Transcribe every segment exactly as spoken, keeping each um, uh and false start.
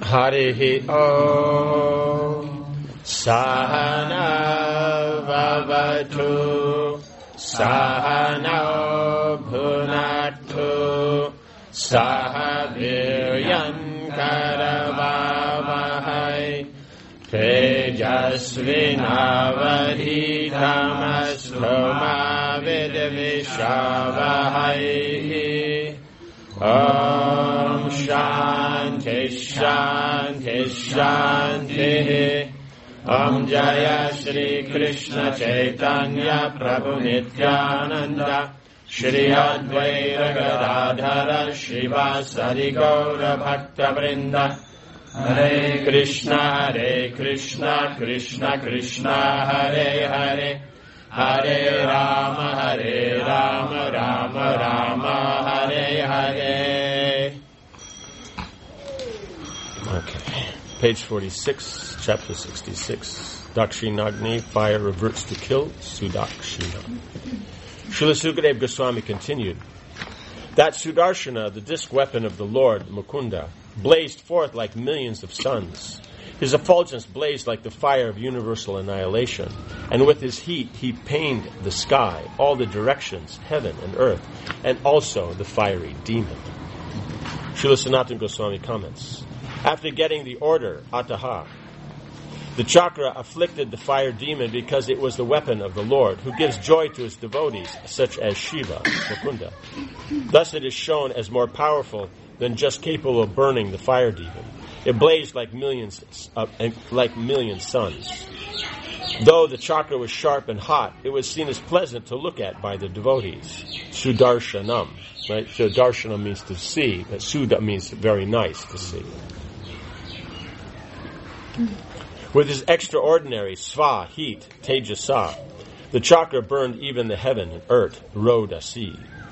Harihi Om Sahana Vavatu Sahana Bhunatu Sahaviryan Karavavahai Tejasvinavadhitamastu ma vidvishavahai. Om Shanti Shanti Shanti. Om Jaya Shri Krishna Chaitanya Prabhu Nityananda Shri Advaita Gadadhara Shivasari Gaura Bhakta Vrinda. Hare Krishna Hare Krishna Krishna Krishna Hare Hare Hare Rama Hare Rama Rama Rama Hare Hare. Okay. Page forty-six, chapter sixty-six. Dakshinagni, fire reverts to kill Sudakshina. Srila Sukadeva Goswami continued. That Sudarshana, the disc weapon of the Lord, Mukunda, blazed forth like millions of suns. His effulgence blazed like the fire of universal annihilation, and with his heat he pained the sky, all the directions, heaven and earth, and also the fiery demon. Srila Sanatana Goswami comments, after getting the order, Ataha, the chakra afflicted the fire demon because it was the weapon of the Lord, who gives joy to his devotees, such as Shiva, Mukunda. Thus it is shown as more powerful than just capable of burning the fire demon. It blazed like millions, uh, like million suns. Though the chakra was sharp and hot, it was seen as pleasant to look at by the devotees. Sudarshanam, right? So darshanam means to see, but Suda means very nice to see. With his extraordinary sva, heat, tejasa, the chakra burned even the heaven and earth, rodasi.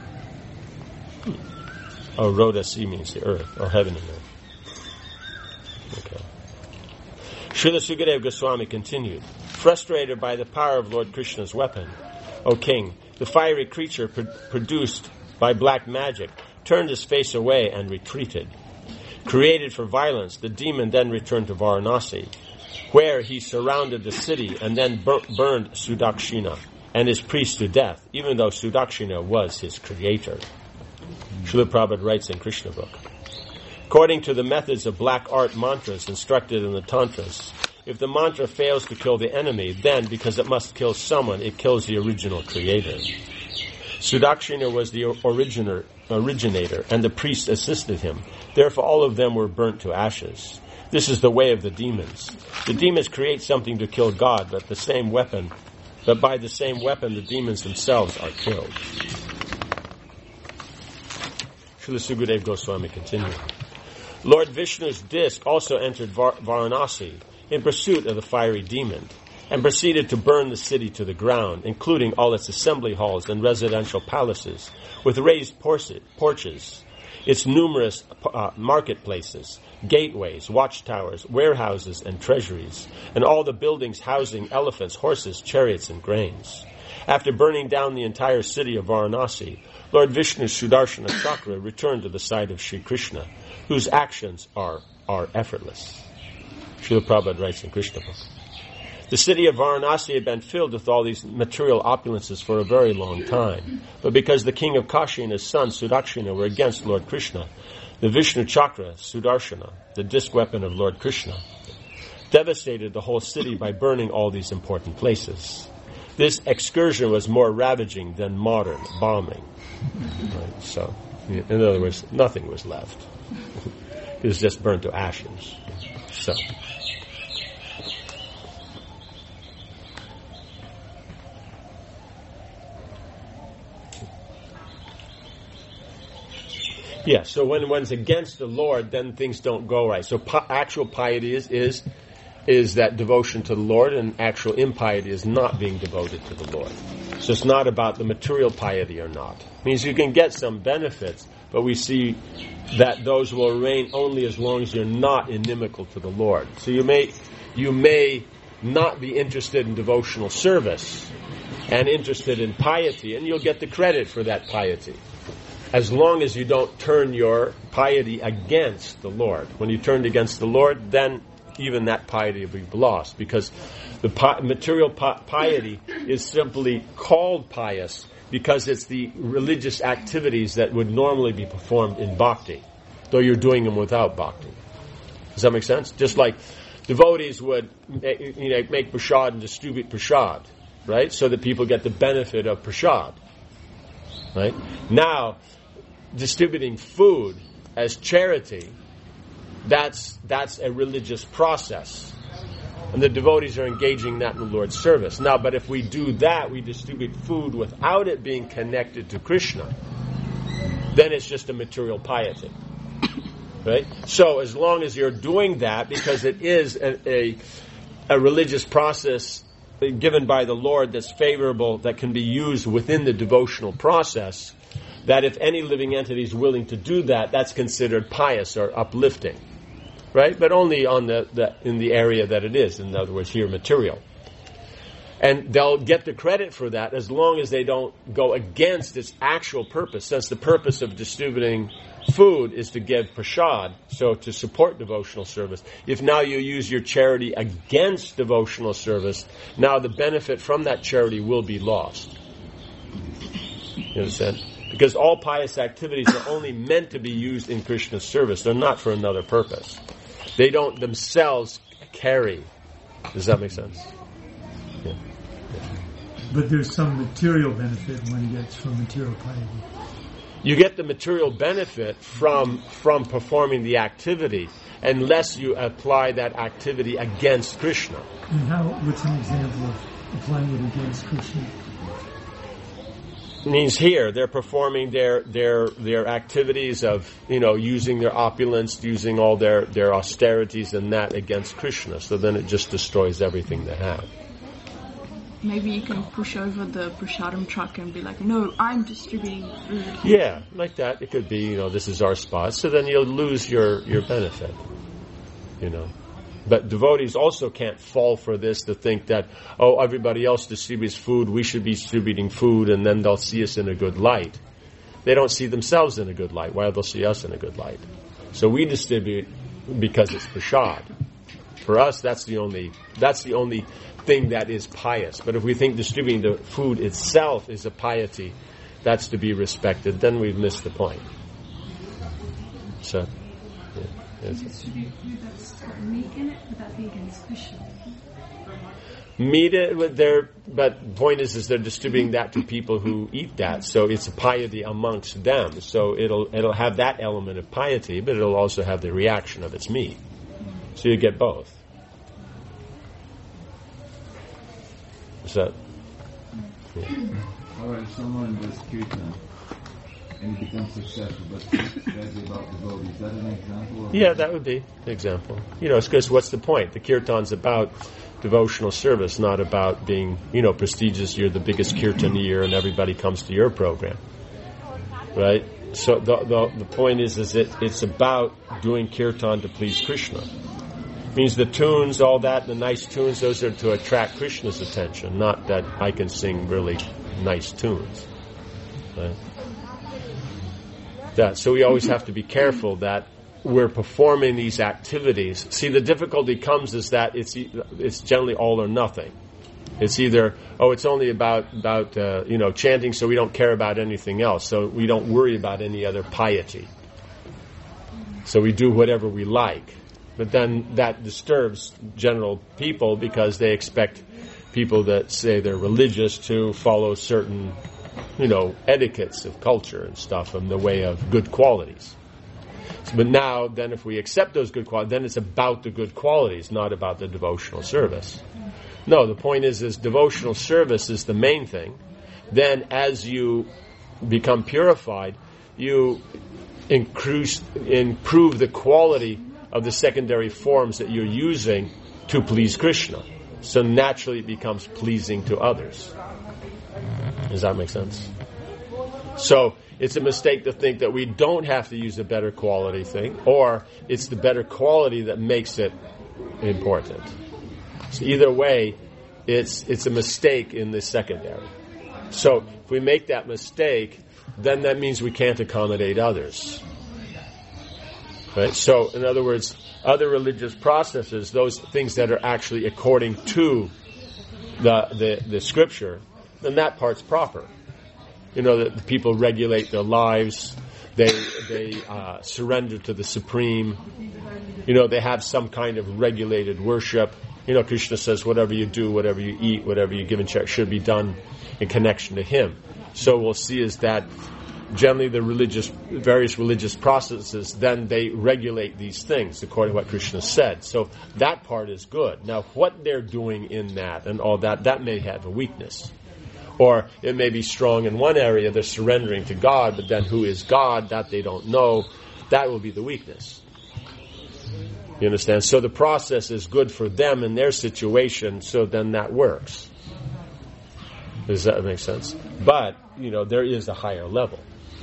Oh, rodasi means the earth, or heaven and earth. Okay. Srila Sukadeva Goswami continued, frustrated by the power of Lord Krishna's weapon, O king, the fiery creature pro- produced by black magic turned his face away and retreated. Created for violence, the demon then returned to Varanasi, where he surrounded the city and then bur- burned Sudakshina and his priest to death, even though Sudakshina was his creator. Srila Prabhupada writes in Krishna book, according to the methods of black art mantras instructed in the Tantras, if the mantra fails to kill the enemy, then, because it must kill someone, it kills the original creator. Sudakshina was the originator, originator, and the priest assisted him. Therefore, all of them were burnt to ashes. This is the way of the demons. The demons create something to kill God, but the same weapon, but by the same weapon, the demons themselves are killed. Srila Sukadeva Goswami continued. Lord Vishnu's disc also entered Var- Varanasi in pursuit of the fiery demon, and proceeded to burn the city to the ground, including all its assembly halls and residential palaces, with raised porches, its numerous uh, marketplaces, gateways, watchtowers, warehouses, and treasuries, and all the buildings housing elephants, horses, chariots, and grains. After burning down the entire city of Varanasi, Lord Vishnu's Sudarshana Chakra returned to the side of Sri Krishna, whose actions are, are effortless. Srila Prabhupada writes in Krishna book. The city of Varanasi had been filled with all these material opulences for a very long time. But because the king of Kashi and his son Sudakshina were against Lord Krishna, the Vishnu Chakra, Sudarshana, the disc weapon of Lord Krishna, devastated the whole city by burning all these important places. This excursion was more ravaging than modern bombing. Right? So, in other words, nothing was left. It was just burnt to ashes. So... Yeah, so when one's against the Lord, then things don't go right. So pi- actual piety is, is is that devotion to the Lord, and actual impiety is not being devoted to the Lord. So it's not about the material piety or not. It means you can get some benefits, but we see that those will remain only as long as you're not inimical to the Lord. So you may you may not be interested in devotional service and interested in piety, and you'll get the credit for that piety. as long as you don't turn your piety against the Lord. When you turned against the Lord, then even that piety will be lost, because the pi- material pi- piety is simply called pious because it's the religious activities that would normally be performed in bhakti, though you're doing them without bhakti. Does that make sense? Just like devotees would, you know, make prasad and distribute prasad, right? So that people get the benefit of prasad, right? Now, distributing food as charity, that's that's a religious process. And the devotees are engaging that in the Lord's service. Now, but if we do that, we distribute food without it being connected to Krishna, then it's just a material piety. Right? So as long as you're doing that, because it is a, a, a religious process given by the Lord that's favorable, that can be used within the devotional process, that if any living entity is willing to do that, that's considered pious or uplifting. Right? But only on the, the in the area that it is. In other words, here, material. And they'll get the credit for that as long as they don't go against its actual purpose. Since the purpose of distributing food is to give prasad, so to support devotional service. If now you use your charity against devotional service, now the benefit from that charity will be lost. You understand? Because all pious activities are only meant to be used in Krishna's service. They're not for another purpose. They don't themselves carry. Does that make sense? Yeah. Yeah. But there's some material benefit one gets from material piety. You get the material benefit from from performing the activity, unless you apply that activity against Krishna. And how? What's an example of applying it against Krishna? Means here they're performing their their their activities of, you know, using their opulence, using all their their austerities and that against Krishna. So then it just destroys everything they have. Maybe you can push over the prasadam truck and be like, no, I'm distributing food. Yeah, like that. It could be, you know, this is our spot. So then you'll lose your, your benefit, you know. But devotees also can't fall for this, to think that, oh, everybody else distributes food, we should be distributing food, and then they'll see us in a good light. They don't see themselves in a good light. Why they'll see us in a good light? So we distribute because it's prasad. For us, that's the only that's the only thing that is pious. But if we think distributing the food itself is a piety that's to be respected, then we've missed the point. So, yeah. Yes. Distribute food that's got meat in it, would that be against Krishna? Meat it, they're, but the point is, is they're distributing that to people who eat that, so it's a piety amongst them. So it'll it'll have that element of piety, but it'll also have the reaction of its meat. So you get both. Is that? Yeah. All right, if someone does kirtan and he becomes successful, but speaks badly about devotees, is that an example? Of Yeah, that would be an example. You know, it's because what's the point? The kirtan's about devotional service, not about being, you know, prestigious. You're the biggest kirtanier and everybody comes to your program, right? So the the, the point is, is it it's about doing kirtan to please Krishna. It means the tunes, all that, the nice tunes, those are to attract Krishna's attention, not that I can sing really nice tunes. Right? That, so we always have to be careful that we're performing these activities. See, the difficulty comes is that it's it's generally all or nothing. It's either, oh, it's only about about uh, you know, chanting, so we don't care about anything else. So we don't worry about any other piety. So we do whatever we like. But then that disturbs general people, because they expect people that say they're religious to follow certain, you know, etiquettes of culture and stuff in the way of good qualities. But now, then if we accept those good qualities, then it's about the good qualities, not about the devotional service. No, the point is, is devotional service is the main thing. Then as you become purified, you increase, improve the quality of the secondary forms that you're using to please Krishna. So naturally it becomes pleasing to others. Does that make sense? So it's a mistake to think that we don't have to use a better quality thing, or it's the better quality that makes it important. So either way, it's it's a mistake in the secondary. So if we make that mistake, then that means we can't accommodate others. Right? So, in other words, other religious processes, those things that are actually according to the the, the scripture, then that part's proper. You know, that the people regulate their lives, they they uh, surrender to the Supreme. You know, they have some kind of regulated worship. You know, Krishna says, whatever you do, whatever you eat, whatever you give in charity should be done in connection to Him. So we'll see is that generally the religious, various religious processes, then they regulate these things according to what Krishna said. So that part is good. Now, what they're doing in that and all that, that may have a weakness. Or it may be strong in one area, they're surrendering to God, but then who is God, that they don't know, that will be the weakness. You understand? So the process is good for them in their situation, so then that works. Does that make sense? But, you know, there is a higher level.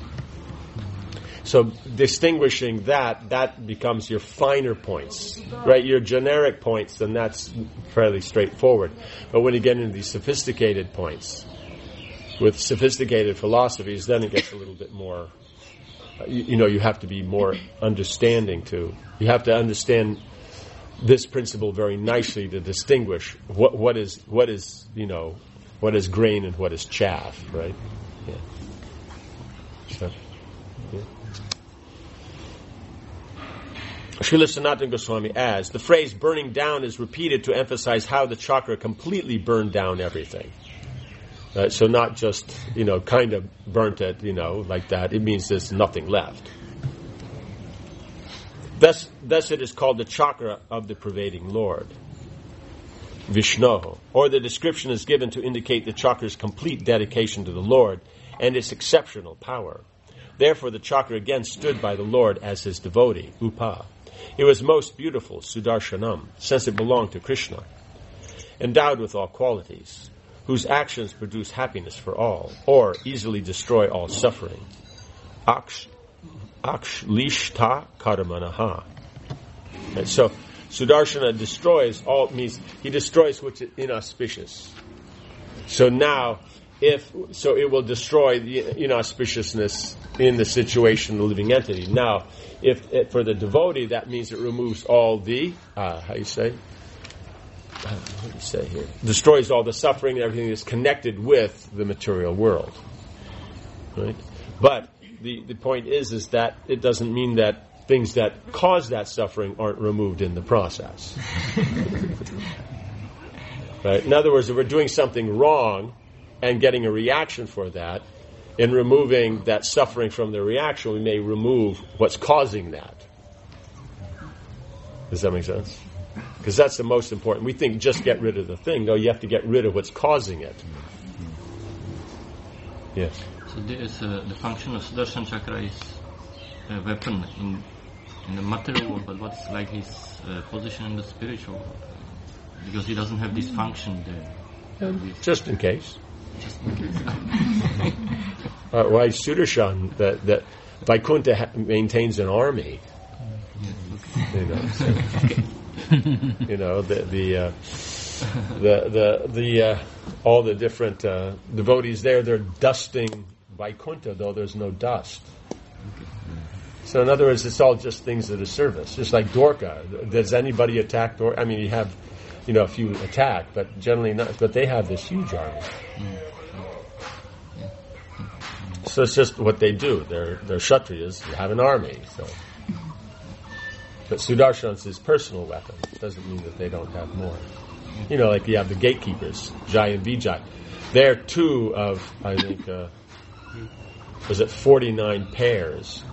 So distinguishing that, that becomes your finer points, right? Your generic points, then that's fairly straightforward. But when you get into these sophisticated points, with sophisticated philosophies, then it gets a little bit more, you, you know, you have to be more understanding to, you have to understand this principle very nicely to distinguish what, what is, what is, you know, what is grain and what is chaff, right? Yeah. So, yeah. Srila Sanatana Goswami adds, the phrase burning down is repeated to emphasize how the chakra completely burned down everything. Uh, so not just, you know, kind of burnt it, you know, like that. It means there's nothing left. Thus, thus it is called the chakra of the pervading Lord, Vishnu. Or the description is given to indicate the chakra's complete dedication to the Lord and its exceptional power. Therefore, the chakra again stood by the Lord as his devotee, Upa. It was most beautiful, Sudarshanam, since it belonged to Krishna, endowed with all qualities, whose actions produce happiness for all, or easily destroy all suffering. Aksh, Akshlishta Karamanaha. And so, Sudarshana destroys all, means he destroys what's inauspicious. So now, if, so it will destroy the inauspiciousness in the situation of the living entity. Now, if, if for the devotee, that means it removes all the, uh, how you say? What do you say here? Destroys all the suffering and everything that's connected with the material world. Right? But the, the point is, is that it doesn't mean that things that cause that suffering aren't removed in the process. Right? In other words, if we're doing something wrong and getting a reaction for that, in removing that suffering from the reaction, we may remove what's causing that. Does that make sense? Because that's the most important. We think just get rid of the thing. No, you have to get rid of what's causing it. Yes. So there is uh, the function of Sudarshan Chakra is a weapon in in the material world, but what's like his uh, position in the spiritual world? Because he doesn't have this function there. Um, just in case. Just in case. uh, why Sudarshan, that, that Vaikuntha ha- maintains an army. Yes, okay. You know, so. You know, the the uh, the the, the uh, all the different uh, devotees there, they're dusting Vaikuntha, though there's no dust. So in other words, it's all just things that are service. Just like Dwarka. Does anybody attack Dwarka? I mean, you have, you know, a few attack, but generally not. But they have this huge army. So it's just what they do. They're they're Kshatriyas. They have an army. So. But Sudarshan is his personal weapon. It doesn't mean that they don't have more. You know, like you have the gatekeepers, Jai and Vijay. They're two of, I think, uh, was it forty-nine pairs?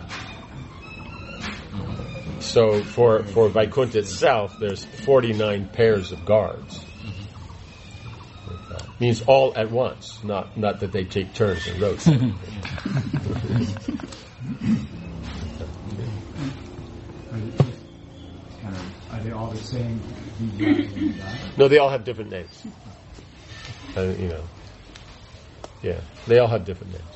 So for, for Vaikuntha itself, there's forty-nine pairs of guards. It means all at once, not not that they take turns and rotate. Are they all the same? No, they all have different names. Uh, you know, yeah, they all have different names.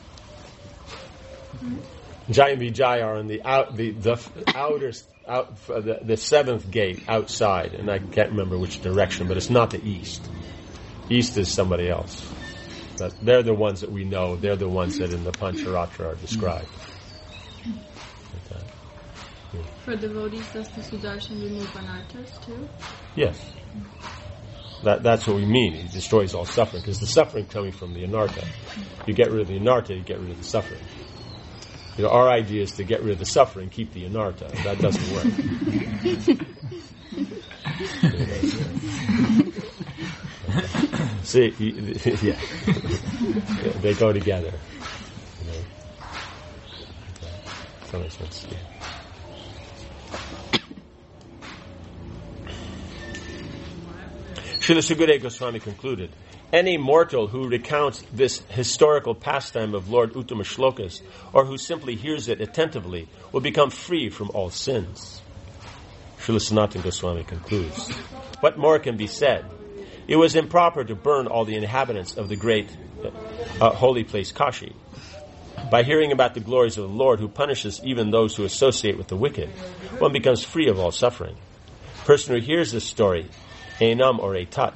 Jai and Vijay are on the out, the the outer out, uh, the, the seventh gate outside, and I can't remember which direction, but it's not the east. East is somebody else. That, they're the ones that we know. They're the ones that in the Pancharatra are described. Like that. Yeah. For devotees, does the Sudarshan remove anarthas too? Yes. That, that's what we mean. He destroys all suffering, because the suffering coming from the anartha. You get rid of the anartha, you get rid of the suffering. You know, our idea is to get rid of the suffering, keep the anartha. That doesn't work. See, yeah, they go together. You know? That makes sense. Yeah. Srila Sukadeva Goswami concluded, any mortal who recounts this historical pastime of Lord Uttama Shlokas, or who simply hears it attentively, will become free from all sins. Srila Sanatana Goswami concludes, what more can be said? It was improper to burn all the inhabitants of the great uh, holy place Kashi. By hearing about the glories of the Lord, who punishes even those who associate with the wicked, one becomes free of all suffering. The person who hears this story, Enam or Etat,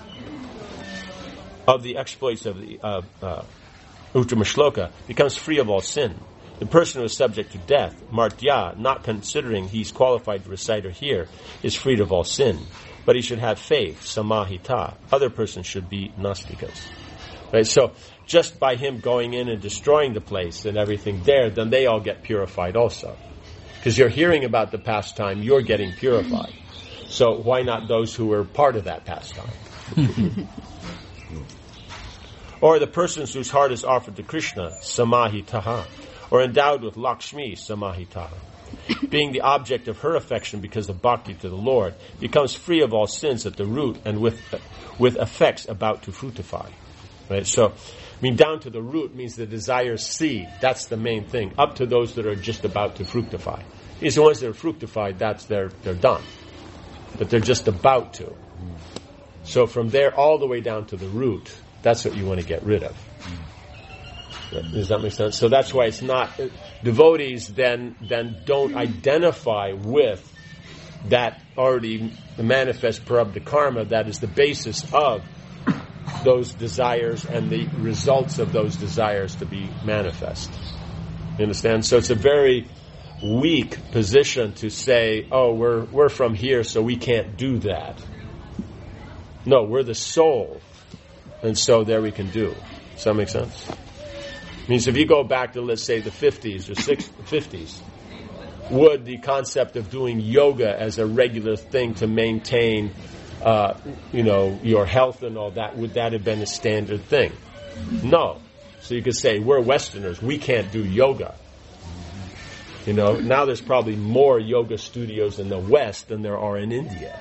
of the exploits of the uh, uh, Uttama Shloka, becomes free of all sin. The person who is subject to death, Martya, not considering he's qualified to recite or hear, is freed of all sin. But he should have faith, samahita. Other persons should be nastikas. Right? So, just by him going in and destroying the place and everything there, then they all get purified also. Because you're hearing about the pastime, you're getting purified. So why not those who were part of that pastime? Or the persons whose heart is offered to Krishna, samahitaha, or endowed with Lakshmi, samahitaha, being the object of her affection because of bhakti to the Lord, becomes free of all sins at the root and with with effects about to fructify. Right? So, I mean, down to the root means the desire seed. That's the main thing. Up to those that are just about to fructify. These the ones that are fructified, that's they're they're done. But they're just about to. So from there all the way down to the root, that's what you want to get rid of. Does that make sense? So that's why it's not devotees then then don't identify with that already manifest prarabdha karma that is the basis of those desires and the results of those desires to be manifest. You understand? So it's a very weak position to say, oh, we're we're from here, so we can't do that. No, we're the soul, and so there we can do. Does that make sense? Means if you go back to, let's say, the fifties or sixties, fifties, would the concept of doing yoga as a regular thing to maintain, uh, you know, your health and all that, would that have been a standard thing? No. So you could say, we're Westerners, we can't do yoga. You know, now there's probably more yoga studios in the West than there are in India.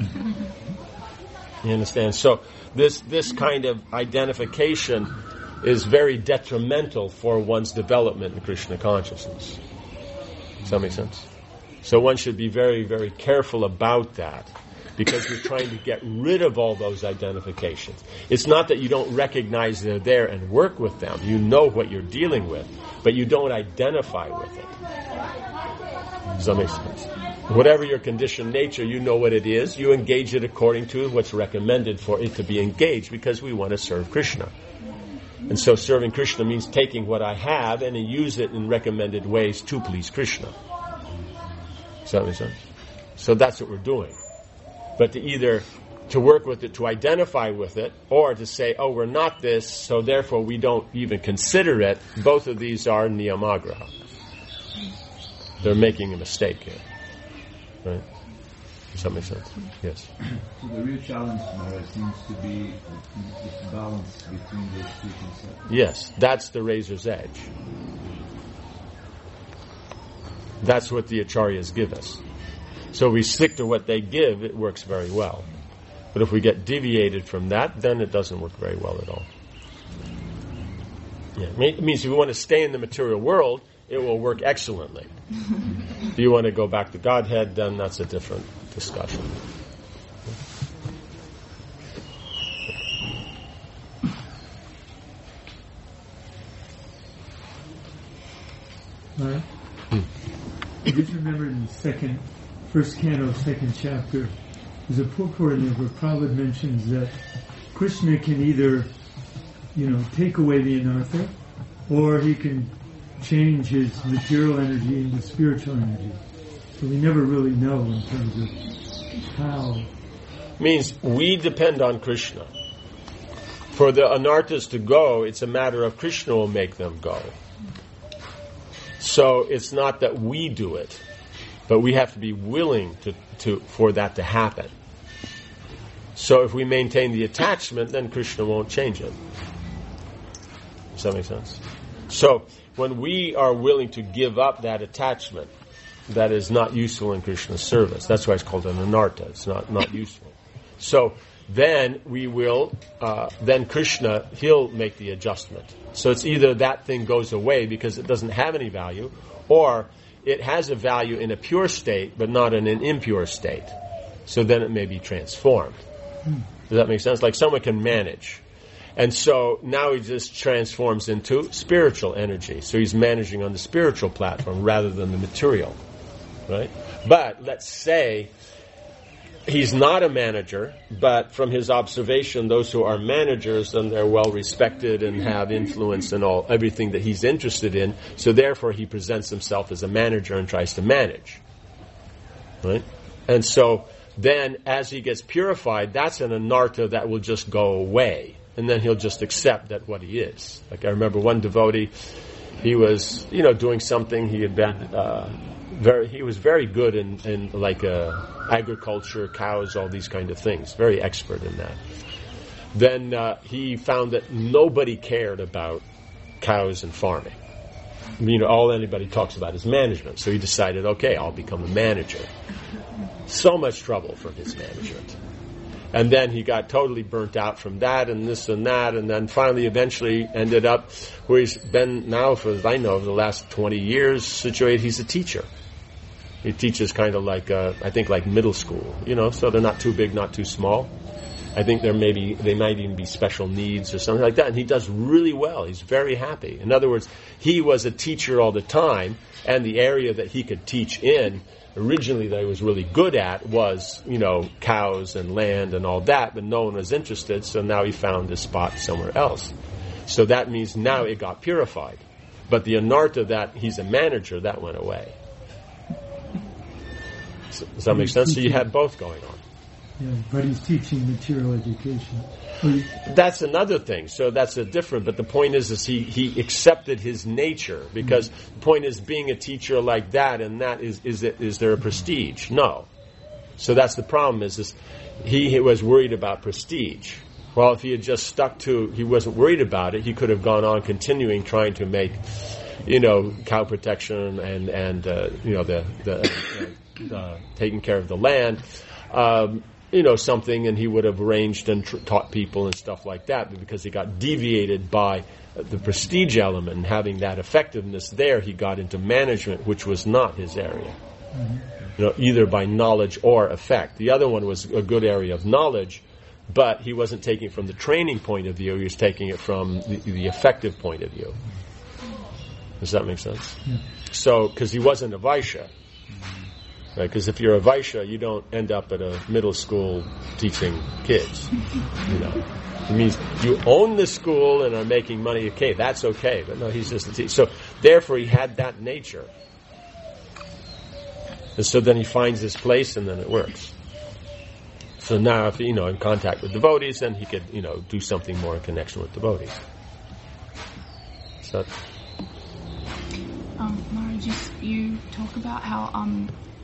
You understand? So this this kind of identification is very detrimental for one's development in Krishna consciousness. Does that make sense? So one should be very, very careful about that, because you're trying to get rid of all those identifications. It's not that you don't recognize they're there and work with them. You know what you're dealing with, but you don't identify with it. Does that make sense? Whatever your conditioned nature, you know what it is. You engage it according to what's recommended for it to be engaged, because we want to serve Krishna. And so serving Krishna means taking what I have and use it in recommended ways to please Krishna. Does that make sense? So that's what we're doing. But to either to work with it, to identify with it, or to say, oh, we're not this, so therefore we don't even consider it, both of these are niyamagraha. They're making a mistake here. Right? Does that make sense? Yes. So the real challenge, Maharaj, seems to be this balance between those two concepts. Yes, that's the razor's edge. That's what the acharyas give us. So if we stick to what they give, it works very well. But if we get deviated from that, then it doesn't work very well at all. Yeah, it means if we want to stay in the material world, it will work excellently. If you want to go back to Godhead, then that's a different discussion. All right. Hmm. I just remember in the second, first canto, second chapter, there's a purport in there where Prabhupada mentions that Krishna can either you know, take away the anartha, or he can change his material energy into spiritual energy. So we never really know in terms of how. Means we depend on Krishna. For the anarthas to go, it's a matter of Krishna will make them go. So it's not that we do it, but we have to be willing to, to for that to happen. So if we maintain the attachment, then Krishna won't change it. Does that make sense? So when we are willing to give up that attachment that is not useful in Krishna's service, that's why it's called an anartha. It's not, not useful. So then we will, uh, then Krishna, he'll make the adjustment. So it's either that thing goes away because it doesn't have any value, or it has a value in a pure state, but not in an impure state. So then it may be transformed. Does that make sense? Like someone can manage. And so now he just transforms into spiritual energy. So he's managing on the spiritual platform rather than the material. Right? But let's say he's not a manager, but from his observation, those who are managers, then they're well respected and have influence and all, everything that he's interested in. So therefore he presents himself as a manager and tries to manage. Right? And so then as he gets purified, that's an anartha that will just go away. And then he'll just accept that what he is. Like I remember one devotee, he was, you know, doing something. He had been uh, very, he was very good in, in like uh, agriculture, cows, all these kind of things. Very expert in that. Then uh, he found that nobody cared about cows and farming. You know, all anybody talks about is management. So he decided, okay, I'll become a manager. So much trouble from his management. And then he got totally burnt out from that and this and that, and then finally eventually ended up where he's been now for, as I know, the last twenty years situated. He's a teacher. He teaches kind of like, uh, I think like middle school, you know, so they're not too big, not too small. I think there may be, they might even be special needs or something like that, and he does really well. He's very happy. In other words, he was a teacher all the time, and the area that he could teach in originally that he was really good at was, you know, cows and land and all that, but no one was interested, so now he found a spot somewhere else. So that means now it got purified. But the anartha that he's a manager, that went away. So, does that make sense? So you had both going on. Yeah, but he's teaching material education. Well, that's another thing. So that's a different. But the point is, is he, he accepted his nature, because mm-hmm. the point is, being a teacher like that and that is is it, is there a prestige? No. So that's the problem. Is is he, he was worried about prestige. Well, if he had just stuck to, he wasn't worried about it. He could have gone on continuing trying to make, you know, cow protection and and uh, you know the the uh, taking care of the land. Um, you know, something, and he would have arranged and tr- taught people and stuff like that, but because he got deviated by the prestige element and having that effectiveness there, he got into management, which was not his area. Mm-hmm. You know, either by knowledge or effect. The other one was a good area of knowledge, but he wasn't taking it from the training point of view, he was taking it from the, the effective point of view. Does that make sense? Yeah. So, because he wasn't a Vaishya. Right, because if you're a Vaishya, you don't end up at a middle school teaching kids. You know, it means you own the school and are making money. Okay, that's okay, but no, he's just a teacher. So therefore, he had that nature, and so then he finds his place, and then it works. So now, if you know, in contact with devotees, then he could, you know, do something more in connection with devotees. So, um, Maharaj, you, you talk about how um.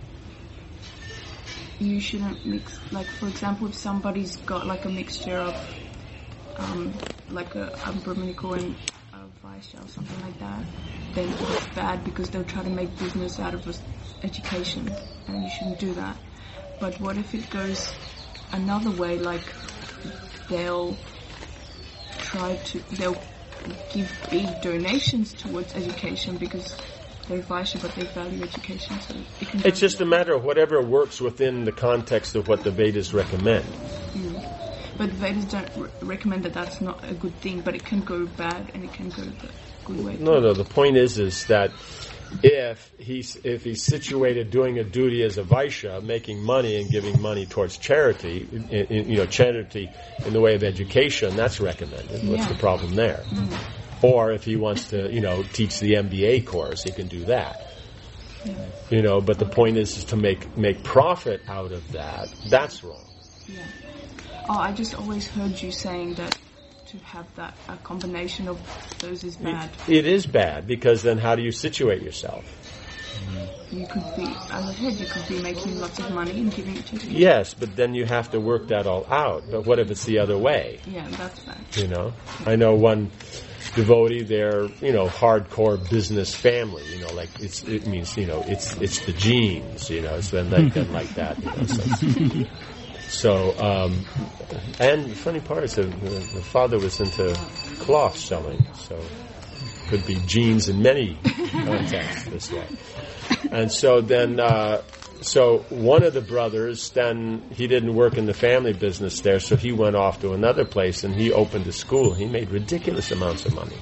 you shouldn't mix, like for example, if somebody's got like a mixture of um, like a, a Brahminical and a Vaishya or something like that, then it's bad because they'll try to make business out of education, and you shouldn't do that. But what if it goes another way, like they'll try to, they'll give big donations towards education because they're Vaishya, but they value education, so it can. It's just a matter of whatever works within the context of what the Vedas recommend. Mm. But the Vedas don't re- recommend that that's not a good thing, but it can go bad and it can go the good way. No, no. The point is, is that if he's if he's situated doing a duty as a Vaishya, making money and giving money towards charity, in, in, you know, charity in the way of education, that's recommended. What's Yeah. the problem there? Mm. Or if he wants to, you know, teach the M B A course, he can do that. Yeah. You know, but the point is, is to make make profit out of that. That's wrong. Yeah. Oh, I just always heard you saying that to have that a combination of those is bad. It is bad, because then how do you situate yourself? You could be, as I said, you could be making lots of money and giving it to people. Yes, but then you have to work that all out. But what if it's the other way? Yeah, that's bad. You know, I know one devotee, they're, you know, hardcore business family, you know, like it's, it means, you know, it's, it's the genes, you know, so then they can like that, you know, so, so um, and the funny part is that the, the father was into cloth selling, so could be genes in many contexts this way. And so then, uh, so one of the brothers, then he didn't work in the family business there, so he went off to another place and he opened a school. He made ridiculous amounts of money.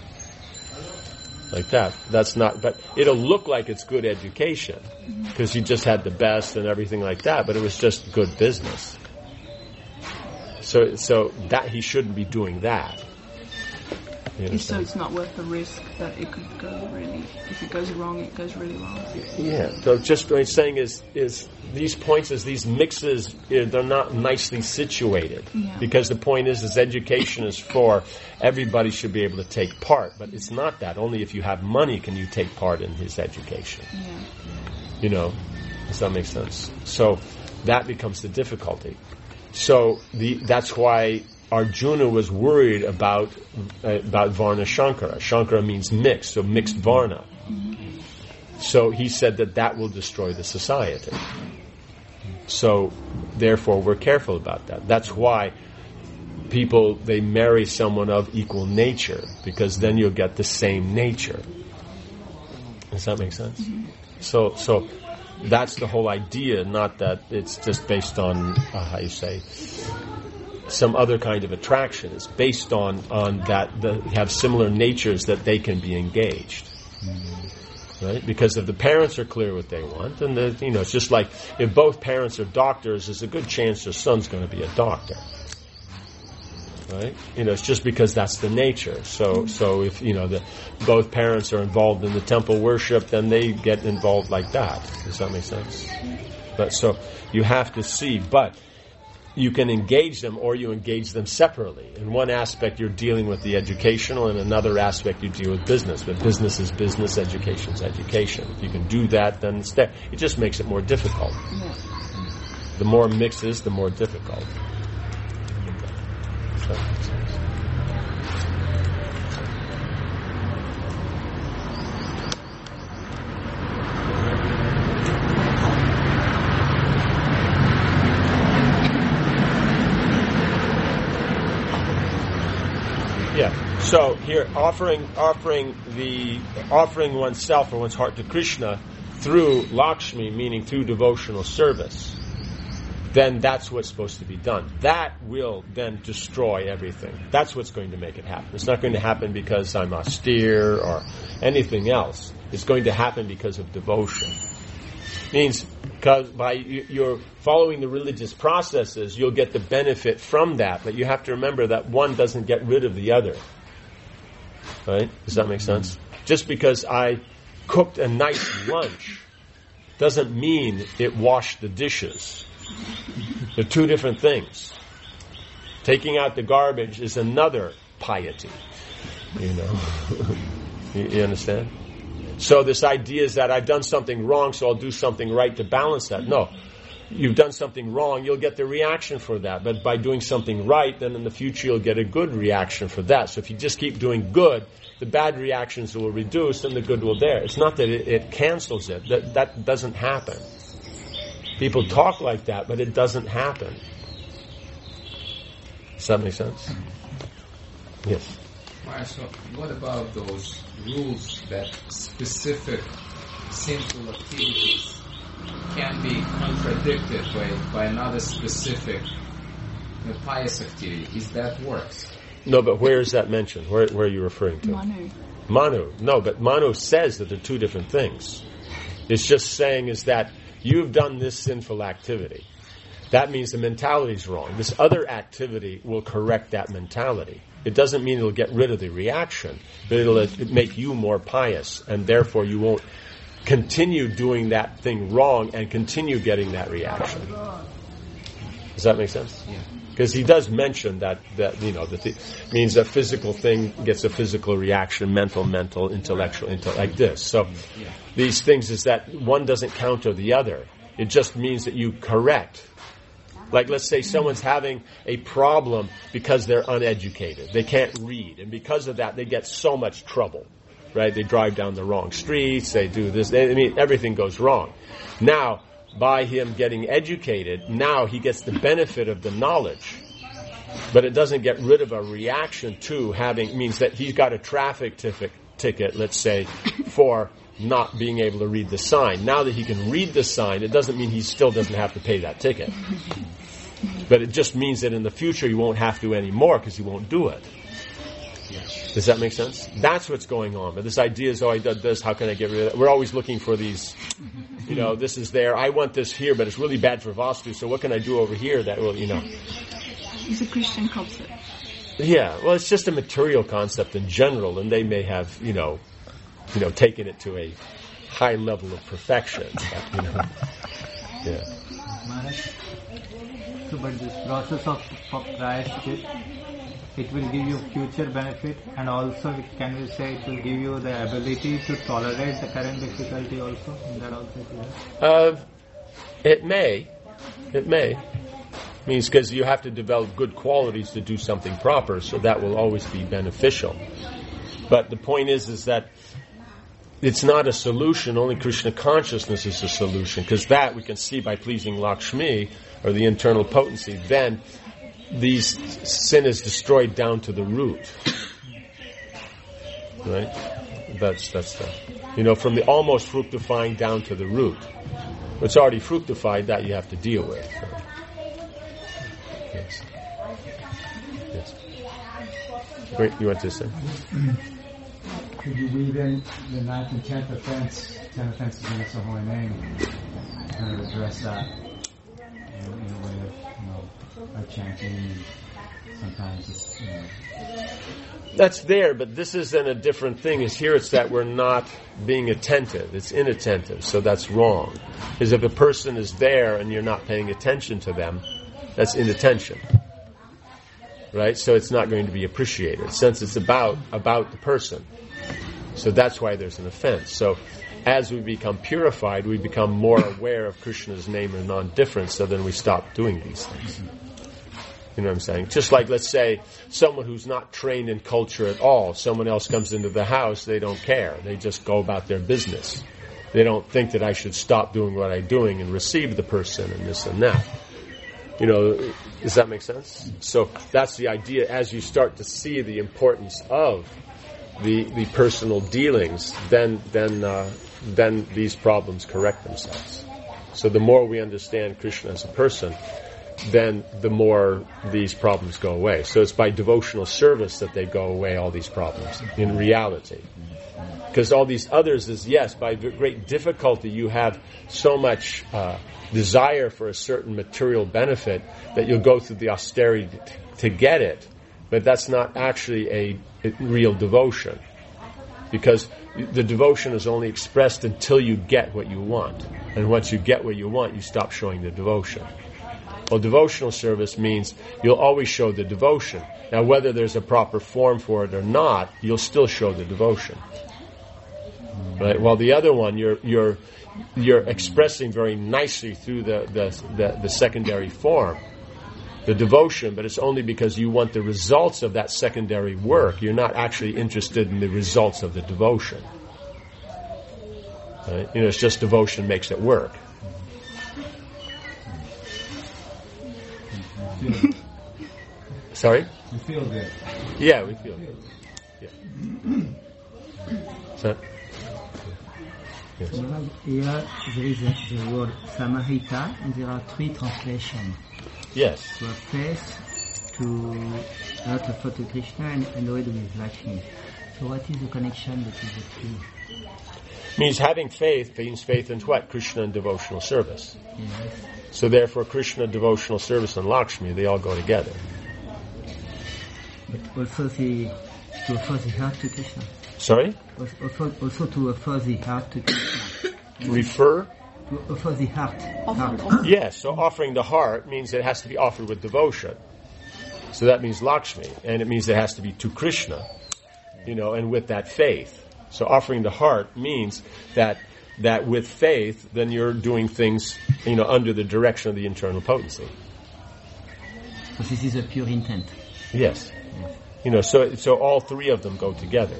Like that. That's not, but it'll look like it's good education, because he just had the best and everything like that, but it was just good business. So, so that, he shouldn't be doing that. You So understand? it's not worth the risk that it could go really, if it goes wrong, it goes really wrong. Yeah, so just what I'm saying is, is these points, is these mixes, eh, they're not nicely situated. Yeah. Because the point is, is education is for, everybody should be able to take part, but it's not that. Only if you have money can you take part in his education. Yeah. You know, does that make sense? So that becomes the difficulty. So the that's why Arjuna was worried about uh, about Varna Shankara. Shankara means mixed, so mixed Varna. Mm-hmm. So he said that that will destroy the society. So therefore we're careful about that. That's why people, they marry someone of equal nature, because then you'll get the same nature. Does that make sense? Mm-hmm. So so that's the whole idea, not that it's just based on, uh, how you say, some other kind of attraction. It's based on, on that they have similar natures that they can be engaged. Mm-hmm. Right? Because if the parents are clear what they want, then the, you know, it's just like if both parents are doctors, there's a good chance their son's going to be a doctor. Right? You know, it's just because that's the nature. So, so if, you know, the, both parents are involved in the temple worship, then they get involved like that. Does that make sense? But so you have to see, but you can engage them or you engage them separately. In one aspect, you're dealing with the educational, and in another aspect, you deal with business. But business is business, education is education. If you can do that, then it's there. It just makes it more difficult. Yeah. The more mixes, the more difficult. So, that makes sense. Yeah. So here, offering offering the offering oneself or one's heart to Krishna through Lakshmi, meaning through devotional service, then that's what's supposed to be done. That will then destroy everything. That's what's going to make it happen. It's not going to happen because I'm austere or anything else. It's going to happen because of devotion. Means because by you're following the religious processes, you'll get the benefit from that. But you have to remember that one doesn't get rid of the other. Right? Does that make sense? Just because I cooked a nice lunch doesn't mean it washed the dishes. They're two different things. Taking out the garbage is another piety. You know? you, you understand? So this idea is that I've done something wrong, so I'll do something right to balance that. No. You've done something wrong, you'll get the reaction for that. But by doing something right, then in the future you'll get a good reaction for that. So if you just keep doing good, the bad reactions will reduce and the good will there. It's not that it, it cancels it. That, that doesn't happen. People talk like that, but it doesn't happen. Does that make sense? Yes. Right, so what about those rules that specific sinful activities can be contradicted by, by another specific you know, pious activity? Is that works? No, but where is that mentioned? Where, where are you referring to? Manu. Manu. No, but Manu says that they're two different things. It's just saying is that you've done this sinful activity. That means the mentality's wrong. This other activity will correct that mentality. It doesn't mean it'll get rid of the reaction, but it'll uh, make you more pious, and therefore you won't continue doing that thing wrong and continue getting that reaction. Does that make sense? Yeah. Because he does mention that, that you know, that it means a physical thing gets a physical reaction, mental, mental, intellectual, intel, like this. So Yeah. these things is that one doesn't counter the other. It just means that you correct. Like, let's say someone's having a problem because they're uneducated. They can't read. And because of that, they get so much trouble, right? They drive down the wrong streets. They do this. They, I mean, everything goes wrong. Now, by him getting educated, now he gets the benefit of the knowledge. But it doesn't get rid of a reaction to having, means that he's got a traffic tif- ticket, let's say, for not being able to read the sign. Now that he can read the sign, it doesn't mean he still doesn't have to pay that ticket. But it just means that in the future he won't have to anymore because he won't do it. Yes. Does that make sense? That's what's going on. But this idea is, oh, I did this, how can I get rid of it? We're always looking for these, you know, this is there, I want this here, but it's really bad for Vastu, so what can I do over here that will, you know. It's a Christian concept. Yeah, well, it's just a material concept in general, and they may have, you know, you know, taken it to a high level of perfection. But, you know, yeah. Maharaj, so but this process of, of prayashchit, it will give you future benefit, and also can we say it will give you the ability to tolerate the current difficulty also? Is that also it? Uh, it may. It may. Means because you have to develop good qualities to do something proper, so that will always be beneficial. But the point is, is that it's not a solution. Only Krishna consciousness is a solution, because that we can see by pleasing Lakshmi, or the internal potency. Then these sin is destroyed down to the root. Right? That's that's the, you know, from the almost fructifying down to the root. It's already fructified, that you have to deal with. So. Yes. Yes. Great. You want to say? Could you weave in the ninth and tenth offense, ten offenses against the holy name, kind of address that in, in a way of, you know, by chanting, sometimes it's, you know. That's there, but this isn't a different thing. Is here it's that we're not being attentive. It's inattentive, so that's wrong. Because if a person is there and you're not paying attention to them, that's inattention. Right? So it's not going to be appreciated, since it's about about the person. So that's why there's an offense. So as we become purified, we become more aware of Krishna's name and non-difference, so then we stop doing these things. You know what I'm saying? Just like, let's say, someone who's not trained in culture at all, someone else comes into the house, they don't care. They just go about their business. They don't think that I should stop doing what I'm doing and receive the person and this and that. You know, does that make sense? So that's the idea. As you start to see the importance of the the personal dealings, then then uh, then these problems correct themselves. So the more we understand Krishna as a person, then the more these problems go away. So it's by devotional service that they go away, all these problems, in reality. Because all these others is, yes, by great difficulty you have so much uh, desire for a certain material benefit that you'll go through the austerity t- to get it, but that's not actually a, a real devotion. Because the devotion is only expressed until you get what you want. And once you get what you want, you stop showing the devotion. Well, devotional service means you'll always show the devotion. Now, whether there's a proper form for it or not, you'll still show the devotion. Right? While the other one, you're you're you're expressing very nicely through the the, the, the secondary form, the devotion, but it's only because you want the results of that secondary work. You're not actually interested in the results of the devotion. Right? You know, it's just devotion makes it work. Sorry? We feel good. Yeah, we feel good. Yeah. So, yes. Here there is a, the word Samahita, and there are three translations. Yes. So first, to not refer to Krishna and annoyed with Lakshmi. So what is the connection between the two? Means having faith means faith in what? Krishna and devotional service. Yes. So therefore Krishna, devotional service, and Lakshmi, they all go together. But also the, to offer the heart to Krishna. Sorry? Also, also to offer the heart to Krishna. Refer? To offer the heart. Offer, heart. Yes, so offering the heart means it has to be offered with devotion. So that means Lakshmi, and it means it has to be to Krishna, you know, and with that faith. So offering the heart means that that with faith, then you're doing things, you know, under the direction of the internal potency. So this is a pure intent. Yes. You know, so so all three of them go together.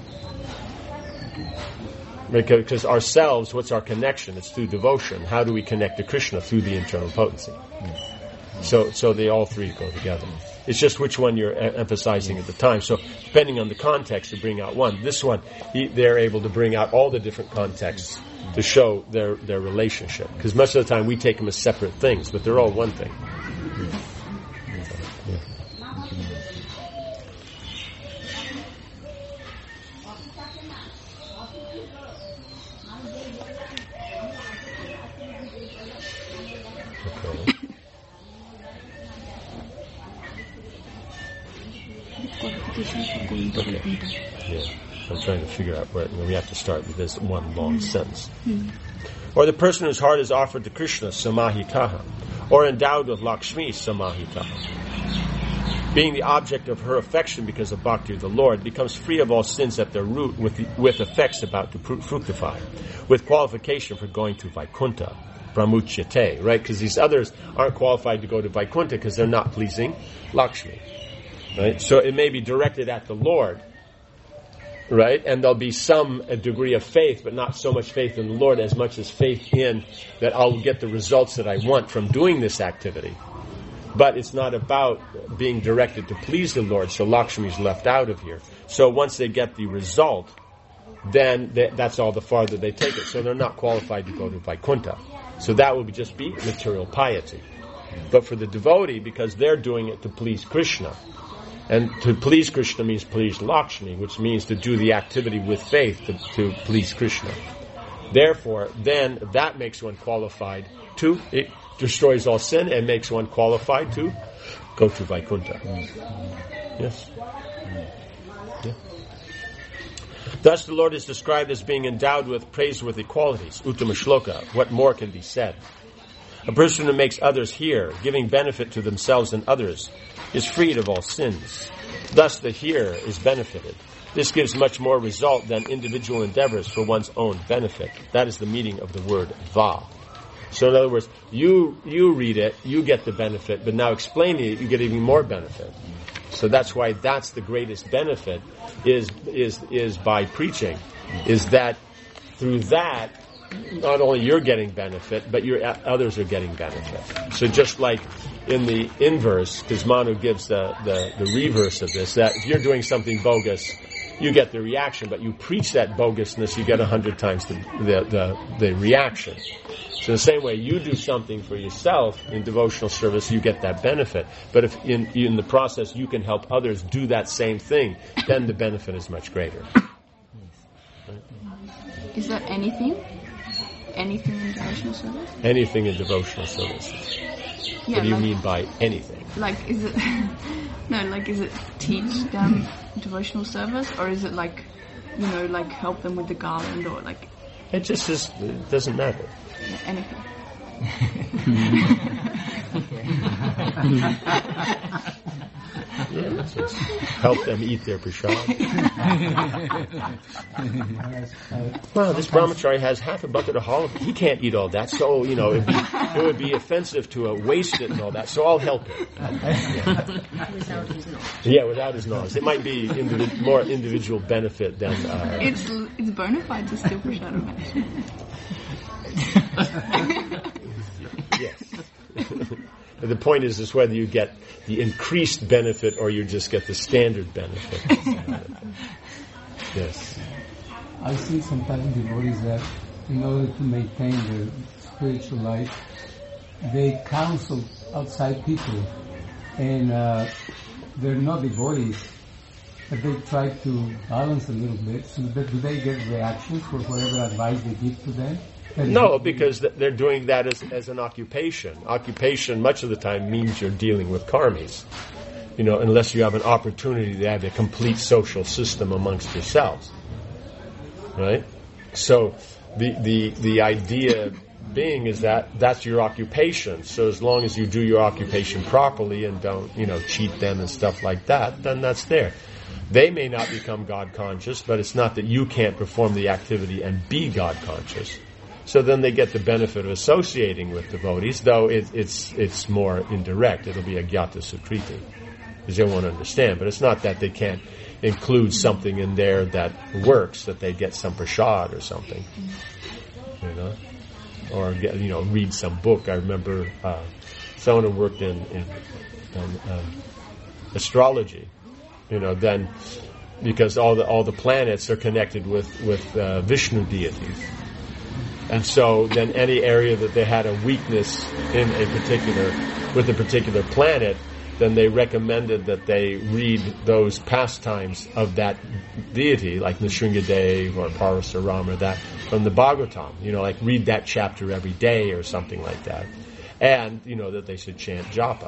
Because ourselves, what's our connection? It's through devotion. How do we connect to Krishna? Through the internal potency. Yes. So so they all three go together. It's just which one you're e- emphasizing at the time. So depending on the context, you bring out one. This one, he, they're able to bring out all the different contexts to show their, their relationship. Because much of the time we take them as separate things, but they're all one thing. Yeah. Okay. Okay. Yeah. I'm trying to figure out where we have to start with this one long sentence. Mm. Or the person whose heart is offered to Krishna, samahitaha, or endowed with Lakshmi, samahitaha, being the object of her affection because of bhakti of the Lord, becomes free of all sins at their root with the, with effects about to fructify, with qualification for going to Vaikuntha, Brahmuchyate, right? Because these others aren't qualified to go to Vaikuntha because they're not pleasing Lakshmi. Right? So it may be directed at the Lord, right? And there'll be some a degree of faith, but not so much faith in the Lord as much as faith in that I'll get the results that I want from doing this activity. But it's not about being directed to please the Lord, so Lakshmi's left out of here. So once they get the result, then they, that's all the farther they take it. So they're not qualified to go to Vaikuntha. So that will be just be material piety. But for the devotee, because they're doing it to please Krishna, and to please Krishna means please Lakshmi, which means to do the activity with faith to, to please Krishna. Therefore, then that makes one qualified to, it destroys all sin and makes one qualified to go to Vaikuntha. Yes. Yeah. Thus the Lord is described as being endowed with praiseworthy qualities. Uttama Shloka. What more can be said? A person who makes others hear, giving benefit to themselves and others, is freed of all sins. Thus the hearer is benefited. This gives much more result than individual endeavors for one's own benefit. That is the meaning of the word va. So in other words, you you read it, you get the benefit, but now explaining it, you get even more benefit. So that's why that's the greatest benefit is is is by preaching, is that through that not only you're getting benefit, but your others are getting benefit. So just like in the inverse, because Manu gives the, the, the reverse of this, that if you're doing something bogus, you get the reaction, but you preach that bogusness, you get a hundred times the, the, the, the reaction. So in the same way, you do something for yourself in devotional service, you get that benefit. But if in, in the process you can help others do that same thing, then the benefit is much greater. Is that anything? Anything in devotional service? Anything in devotional service. Yeah, what do you like, mean by anything? Like, is it... no, like, is it teach them devotional service? Or is it like, you know, like help them with the garland or like... It just is... It doesn't matter. Yeah, anything. Yeah, just help them eat their prasad. Well, this brahmachari has half a bucket of halibut. He can't eat all that, so, you know, it'd be, it would be offensive to uh, waste it and all that, so I'll help him. Yeah. Without his knowledge. Yeah, without his knowledge. It might be individ- more individual benefit than... Uh, it's it's bona fide to steal prasad. Yes. The point is, is whether you get the increased benefit or you just get the standard benefit. Yes. I see sometimes devotees that in order to maintain their spiritual life, they counsel outside people, and uh, they're not devotees, but they try to balance a little bit. So that, do they get reactions for whatever advice they give to them? No, because they're doing that as, as an occupation. Occupation, much of the time, means you're dealing with karmis. You know, unless you have an opportunity to have a complete social system amongst yourselves. Right? So, the, the, the idea being is that that's your occupation. So as long as you do your occupation properly and don't, you know, cheat them and stuff like that, then that's there. They may not become God conscious, but it's not that you can't perform the activity and be God conscious. So then they get the benefit of associating with devotees, though it, it's it's more indirect. It'll be a Gyata Sukriti, because they won't understand. But it's not that they can't include something in there that works, that they get some prasad or something, you know, or get, you know, read some book. I remember uh, someone who worked in, in, in um, astrology, you know, then because all the all the planets are connected with with uh, Vishnu deities. And so then any area that they had a weakness in a particular, with a particular planet, then they recommended that they read those pastimes of that deity, like Nrsingadev or Parasurama or that, from the Bhagavatam. You know, like read that chapter every day or something like that. And, you know, that they should chant japa.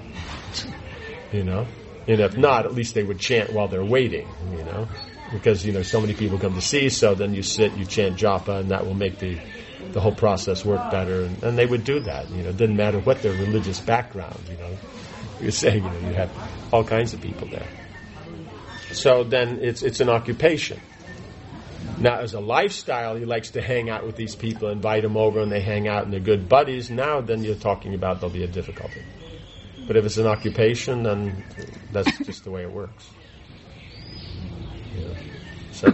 You know? And if not, at least they would chant while they're waiting, you know? Because, you know, so many people come to see, so then you sit, you chant japa, and that will make the the whole process work better. And, and they would do that, you know. It didn't matter what their religious background, you know. You're saying, you know, you have all kinds of people there. So then it's it's an occupation. Now, as a lifestyle, he likes to hang out with these people, invite them over, and they hang out, and they're good buddies. Now, then you're talking about there'll be a difficulty. But if it's an occupation, then that's just the way it works. Yeah. So,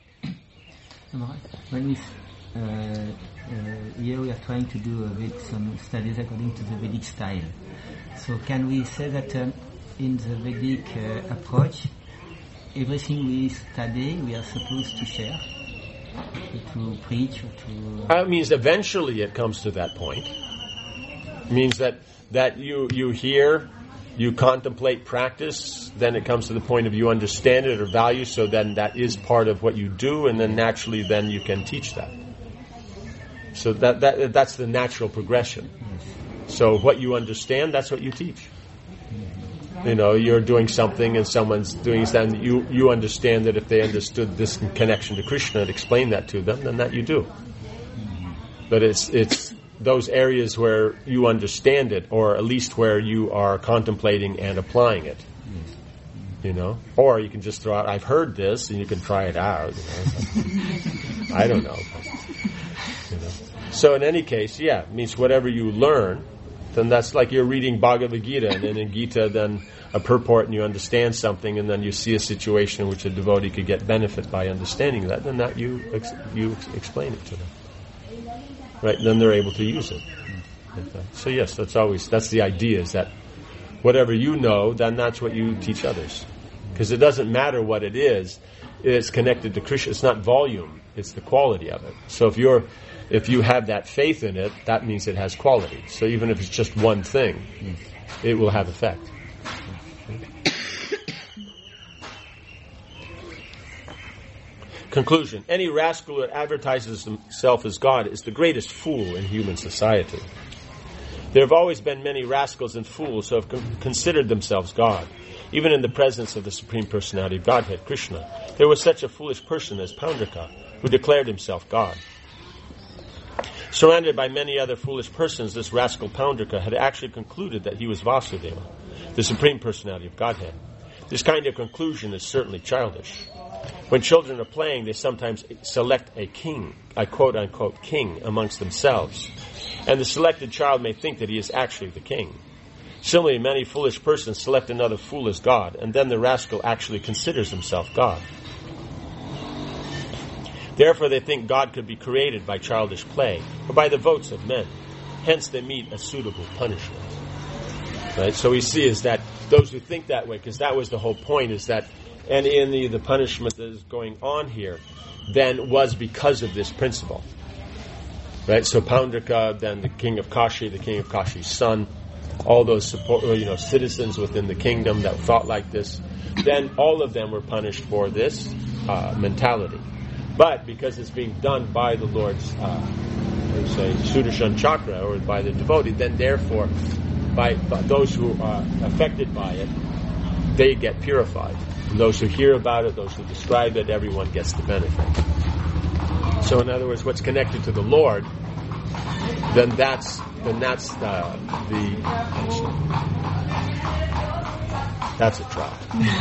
when we uh, uh, here we are trying to do a bit some studies according to the Vedic style. So, can we say that um, in the Vedic uh, approach, everything we study, we are supposed to share, to preach, or to? That means eventually it comes to that point. It means that that you you hear. You contemplate practice, then it comes to the point of you understand it or value, so then that is part of what you do, and then naturally then you can teach that. So that, that that's the natural progression. So what you understand, that's what you teach. You know, you're doing something and someone's doing something, you, you understand that if they understood this in connection to Krishna and explain that to them, then that you do. But it's it's those areas where you understand it, or at least where you are contemplating and applying it. You know? Or you can just throw out, I've heard this, and you can try it out. You know? I don't know. You know? So in any case, yeah, it means whatever you learn, then that's like you're reading Bhagavad Gita, and then in Gita, then a purport, and you understand something, and then you see a situation in which a devotee could get benefit by understanding that, then that you ex- you explain it to them. Right, then they're able to use it. So yes, that's always, that's the idea, is that whatever you know, then that's what you teach others. Because it doesn't matter what it is, it's connected to Krishna. It's not volume, it's the quality of it. So if you're, if you have that faith in it, that means it has quality. So even if it's just one thing, it will have effect. Conclusion. Any rascal that advertises himself as God is the greatest fool in human society. There have always been many rascals and fools who have con- considered themselves God. Even in the presence of the Supreme Personality of Godhead, Krishna, there was such a foolish person as Paundraka, who declared himself God. Surrounded by many other foolish persons, this rascal Paundraka had actually concluded that he was Vasudeva, the Supreme Personality of Godhead. This kind of conclusion is certainly childish. When children are playing, they sometimes select a king, a quote-unquote king, amongst themselves. And the selected child may think that he is actually the king. Similarly, many foolish persons select another fool as God, and then the rascal actually considers himself God. Therefore, they think God could be created by childish play, or by the votes of men. Hence, they meet a suitable punishment. Right? So we see is that those who think that way, because that was the whole point, is that and in the, the punishment that is going on here, then was because of this principle. Right? So Paundraka, then the king of Kashi, the king of Kashi's son, all those support, you know, citizens within the kingdom that thought like this, then all of them were punished for this uh, mentality. But because it's being done by the Lord's, uh, let's say, Sudarshan Chakra, or by the devotee, then therefore, by, by those who are affected by it, they get purified. And those who hear about it, those who describe it, everyone gets the benefit. So in other words, what's connected to the Lord, then that's then that's uh, the that's a trap.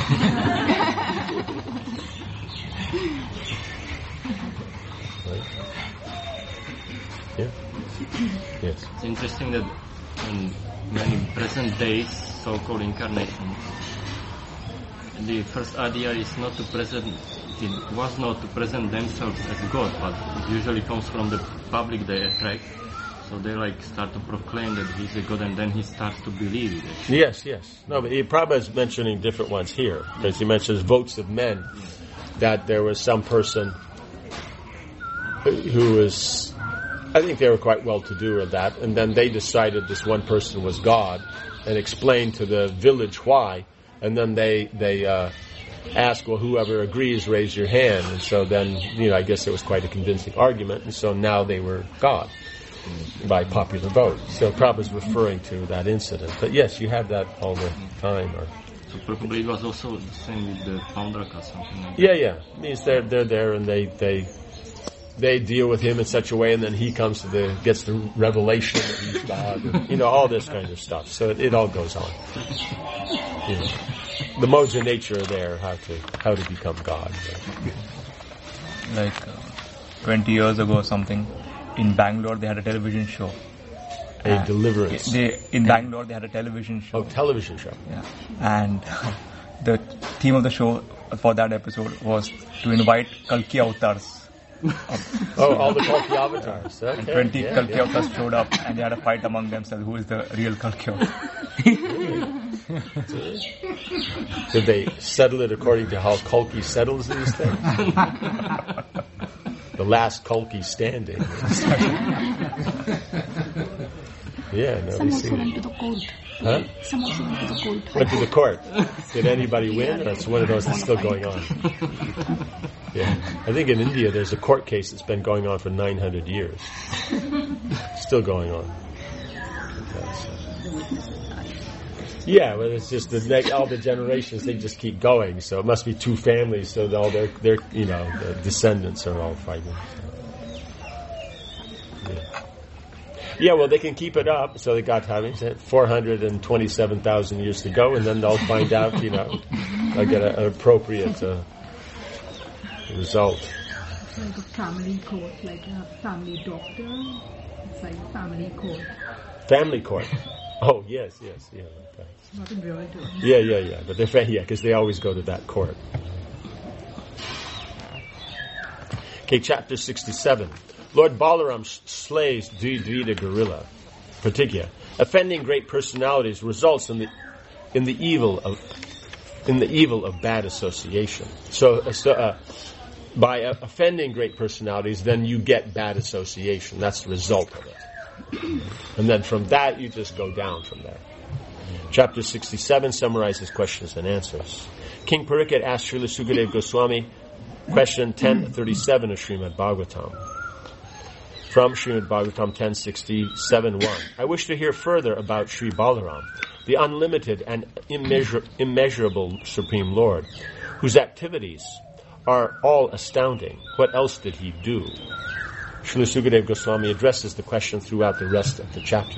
Right? Yeah. Yes. It's interesting that in many present days, so-called incarnations, the first idea is not to present. It was not to present themselves as God, but it usually comes from the public they attract. So they like start to proclaim that he's a God, and then he starts to believe it. Yes, yes. No, but Prabhupada is mentioning different ones here, because he mentions votes of men, that there was some person who was, I think they were quite well-to-do at that, and then they decided this one person was God, and explained to the village why, and then they they uh, asked, well, whoever agrees, raise your hand. And so then, you know, I guess it was quite a convincing argument, and so now they were God by popular vote. So Prabhupada's referring to that incident. But yes, you have that all the time. Or, so probably it was also the same with the Paundraka, something like that. Yeah, yeah. It means they're, they're there and they, they they deal with him in such a way, and then he comes to the, gets the revelation that he's God, and, you know, all this kind of stuff. So it, it all goes on. You know, the modes of nature are there, how to, how to become God. Like uh, twenty years ago or something, in Bangalore they had a television show. A uh, deliverance. They, in Bangalore they had a television show. Oh, television show. Yeah. And the theme of the show for that episode was to invite Kalki avatars. Oh, all the Kalki avatars. Okay. And twenty yeah, Kalki yeah. avatars showed up, and they had a fight among themselves. Who is the real Kalki avatar? Did they settle it according to how Kalki settles these things? The last Kalki standing. Yeah, no, Some we also see went it. to the court. Huh? Some also went to the court. Went to the court. Did anybody win? Or it's one of those that's still going on. Yeah, I think in India there's a court case that's been going on for nine hundred years. Still going on. Okay, so. Yeah, well, it's just the next, all the generations, they just keep going. So it must be two families, so all their, their you know, the descendants are all fighting. So. Yeah. Yeah, well, they can keep it up. So they got having four hundred and twenty-seven thousand years to go, and then they'll find out, you know, they'll get an appropriate uh, result. It's like a family court, like a family doctor. It's like a family court. Family court. Oh, yes, yes, yeah. Okay. Not in real terms. Yeah, yeah, yeah. But they're fa- yeah, because they always go to that court. Okay, chapter sixty-seven. Lord Balaram slays Dvidvida gorilla, Pratigya. Offending great personalities results in the in the evil of in the evil of bad association. So, so uh, by uh, offending great personalities, then you get bad association. That's the result of it. And then from that, you just go down from there. Chapter sixty-seven summarizes questions and answers. King Parikshit asked Srila Sukadeva Goswami question ten thirty-seven of Srimad Bhagavatam. From Srimad Bhagavatam ten sixty-seven one. I wish to hear further about Sri Balaram, the unlimited and immeasur- immeasurable Supreme Lord, whose activities are all astounding. What else did he do? Srila Sukadeva Goswami addresses the question throughout the rest of the chapter.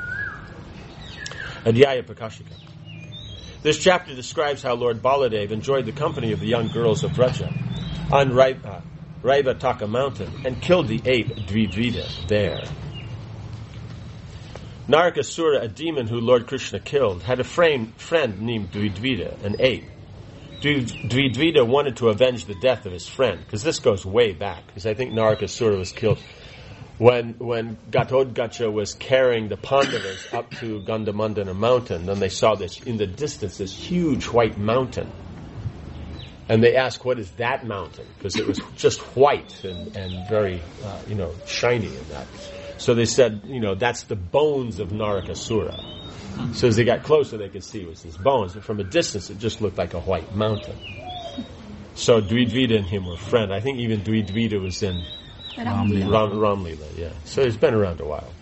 Adhyaya Prakashika. This chapter describes how Lord Baladev enjoyed the company of the young girls of Vraja on Raiva, Raivataka mountain and killed the ape Dvidvida there. Narakasura, a demon who Lord Krishna killed, had a friend named Dvidvida, an ape. Dvidvida wanted to avenge the death of his friend, because this goes way back, because I think Narakasura was killed when when Gatodgacha was carrying the Pandavas up to Gandhamandana mountain. Then they saw this in the distance, this huge white mountain. And they asked, what is that mountain? Because it was just white and, and very, uh, you know, shiny in that. So they said, you know, that's the bones of Narakasura. So as they got closer, they could see it was his bones. But from a distance, it just looked like a white mountain. So Dvidvita and him were friends. I think even Dvidvita was in Ramlila. Ram, Ramlila, yeah. So he's been around a while.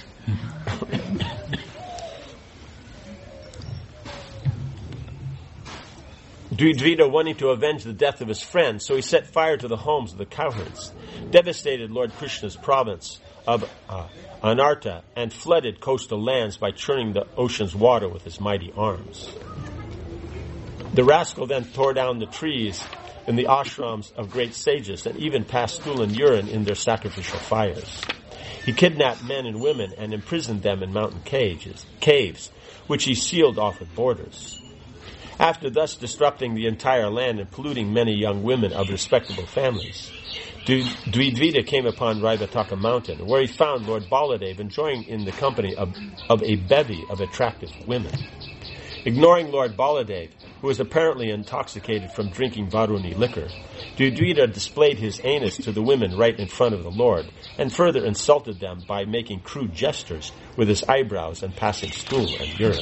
Dvidvita wanted to avenge the death of his friend, so he set fire to the homes of the cowherds, devastated Lord Krishna's province of uh, Anarta, and flooded coastal lands by churning the ocean's water with his mighty arms. The rascal then tore down the trees in the ashrams of great sages and even passed stool and urine in their sacrificial fires. He kidnapped men and women and imprisoned them in mountain cages, caves, which he sealed off with borders. After thus disrupting the entire land and polluting many young women of respectable families, Dvidvita came upon Raivataka mountain, where he found Lord Baladev enjoying in the company of, of a bevy of attractive women. Ignoring Lord Baladev, who was apparently intoxicated from drinking Varuni liquor, Dvidvita displayed his anus to the women right in front of the Lord, and further insulted them by making crude gestures with his eyebrows and passing stool and urine.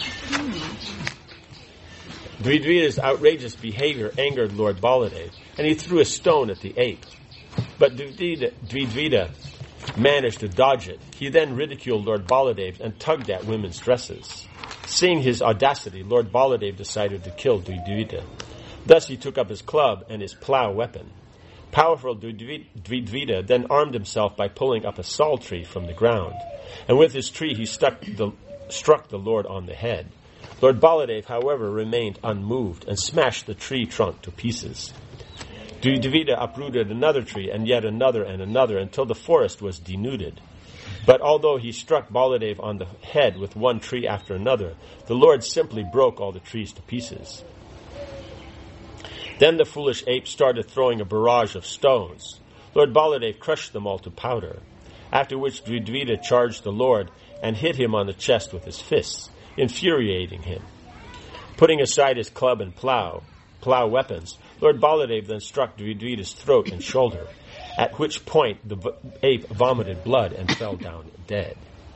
Dvidvita's outrageous behavior angered Lord Baladev, and he threw a stone at the ape. But Dvidvita, Dvidvita managed to dodge it. He then ridiculed Lord Baladev and tugged at women's dresses. Seeing his audacity, Lord Baladev decided to kill Dvidvita. Thus he took up his club and his plough weapon. Powerful Dvidvita then armed himself by pulling up a sal tree from the ground, and with his tree he stuck the, struck the Lord on the head. Lord Baladev, however, remained unmoved and smashed the tree trunk to pieces. Dvidvita uprooted another tree and yet another and another until the forest was denuded. But although he struck Baladev on the head with one tree after another, the Lord simply broke all the trees to pieces. Then the foolish ape started throwing a barrage of stones. Lord Baladev crushed them all to powder, after which Dvidvita charged the Lord and hit him on the chest with his fists, infuriating him. Putting aside his club and plough, plough weapons, Lord Baladev then struck Dvidvita's throat and shoulder, at which point the v- ape vomited blood and fell down dead.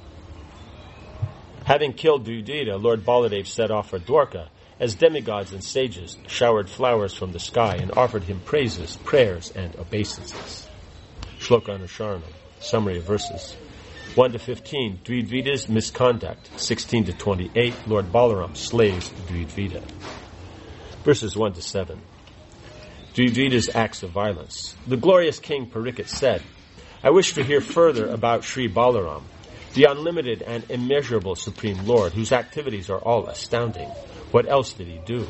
Having killed Dvidvita, Lord Baladev set off for Dwarka, as demigods and sages showered flowers from the sky and offered him praises, prayers, and obeisances. Shloka Anusharanam, summary of verses. one to fifteen, Dvidvita's misconduct. sixteen to twenty-eight, Lord Balaram slays Dvidvita. Verses one to seven. Dvidvita's acts of violence. The glorious King Parikshit said, I wish to hear further about Sri Balaram, the unlimited and immeasurable Supreme Lord, whose activities are all astounding. What else did he do?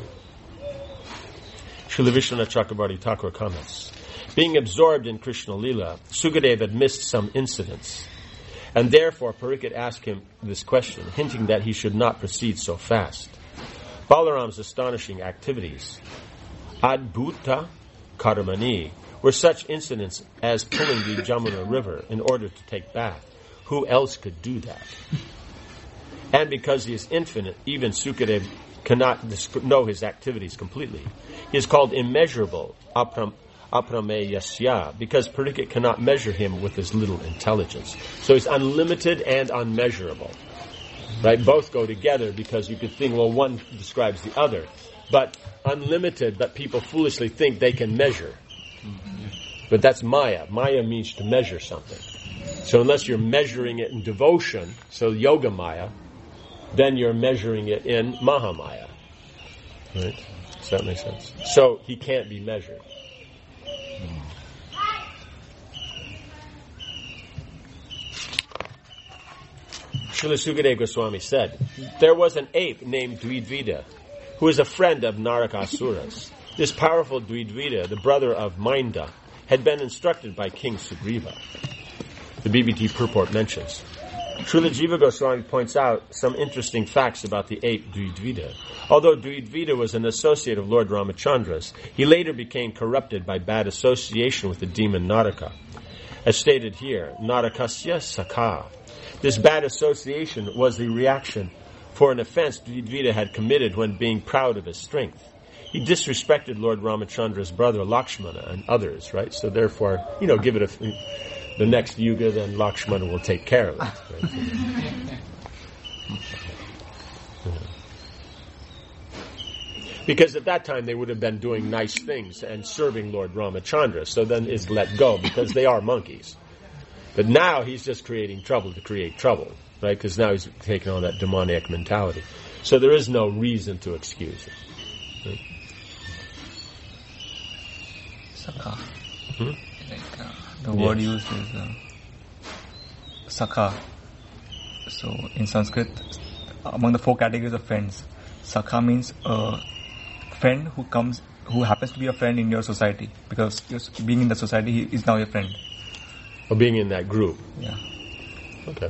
Srila Vishwanath Chakrabarti Thakur comments, being absorbed in Krishna Lila, Sukadeva had missed some incidents, and therefore Parikshit asked him this question, hinting that he should not proceed so fast. Balaram's astonishing activities, Adbhuta Karamani, were such incidents as pulling the Jamuna River in order to take bath. Who else could do that? And because he is infinite, even Sukadeva cannot disc- know his activities completely. He is called immeasurable, apram, aprameyasya, because Parikshit cannot measure him with his little intelligence. So he's unlimited and unmeasurable. Right? Both go together because you could think, well, one describes the other. But unlimited, but people foolishly think they can measure. But that's Maya. Maya means to measure something. So unless you're measuring it in devotion, so Yoga Maya, then you're measuring it in Mahamaya. Right? Does that make sense? So he can't be measured. Srila Sukadeva Goswami said, there was an ape named Dvidvita, who is a friend of Narakasuras. This powerful Dvidvita, the brother of Mainda, had been instructed by King Sugriva. The B B T purport mentions, Srila Jiva Goswami points out some interesting facts about the ape Dvidvita. Although Dvidvita was an associate of Lord Ramachandra's, he later became corrupted by bad association with the demon Naraka. As stated here, Narakasya Sakha. This bad association was the reaction for an offense Dvidvita had committed when being proud of his strength. He disrespected Lord Ramachandra's brother Lakshmana and others, right? So therefore, you know, give it a... the next yuga, then Lakshmana will take care of it. Right? Yeah. Because at that time they would have been doing nice things and serving Lord Ramachandra, so then it's let go because they are monkeys. But now he's just creating trouble to create trouble, right? Because now he's taking on that demoniac mentality. So there is no reason to excuse it. Right? Sakha. Hmm? Like, uh, the word Yes. used is uh, Sakha. So in Sanskrit, among the four categories of friends, Sakha means a friend who comes, who happens to be a friend in your society, because you're being in the society, he is now your friend. Or being in that group. Yeah. Okay.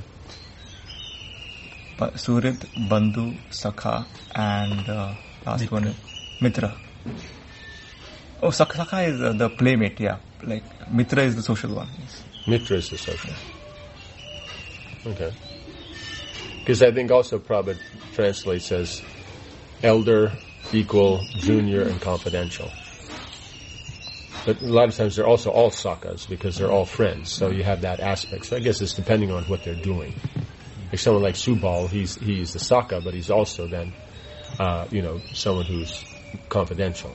But Surit, Bandhu, Sakha, and uh, last Mitra. one is Mitra. Oh, Sakha, Sakha is uh, the playmate, yeah. Like, Mitra is the social one. Yes. Mitra is the social. Okay. Because I think also Prabhupada translates as elder, equal, junior, and confidential. But a lot of times they're also all sakhas because they're all friends. So you have that aspect. So I guess it's depending on what they're doing. Like someone like Subal, he's he's the sakha, but he's also then, uh, you know, someone who's confidential.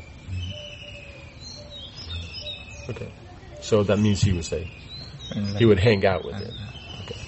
Okay. So that means he would say, he would hang out with him. Okay.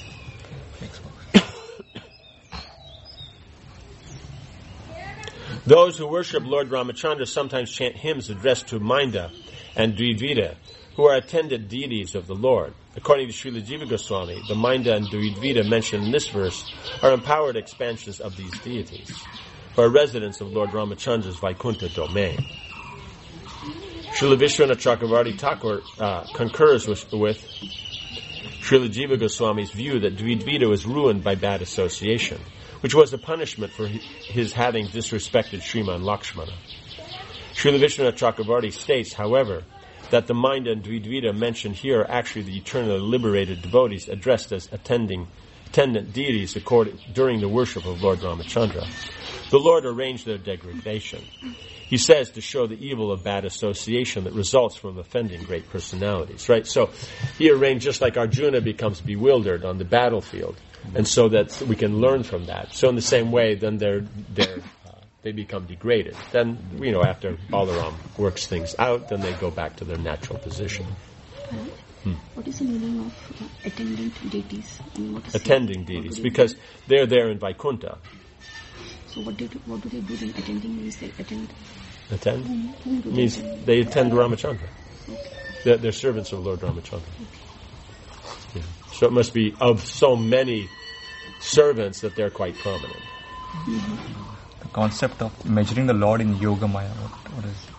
Those who worship Lord Ramachandra sometimes chant hymns addressed to Minda and Dvidvita, who are attended deities of the Lord. According to Srila Jiva Goswami, the Minda and Dvidvita mentioned in this verse are empowered expansions of these deities, who are residents of Lord Ramachandra's Vaikuntha domain. Srila Vishwanath Chakravarti Thakur uh, concurs with, with Srila Jiva Goswami's view that Dvidvita was ruined by bad association, which was a punishment for his having disrespected Sriman Lakshmana. Srila Vishwanath Chakravarti states, however, that the Minda and Dvidvita mentioned here are actually the eternally liberated devotees addressed as attending, attendant deities according, during the worship of Lord Ramachandra. The Lord arranged their degradation. He says to show the evil of bad association that results from offending great personalities, right? So he arranged just like Arjuna becomes bewildered on the battlefield, and so that we can learn from that. So in the same way, then they're, they're, uh, they become degraded. Then, you know, after Balaram works things out, then they go back to their natural position. Hmm. What is the meaning of uh, attendant deities? I mean, what is Attending the, deities, they because do? they're there in Vaikuntha. So what, did, what do they do then? Attending means they attend? Attend? Whom, whom do Means they attend? they attend Ramachandra. Okay. They're, they're servants of Lord Ramachandra. Yeah. So it must be of so many servants that they're quite prominent. Mm-hmm. The concept of measuring the Lord in Yoga Maya, what, what is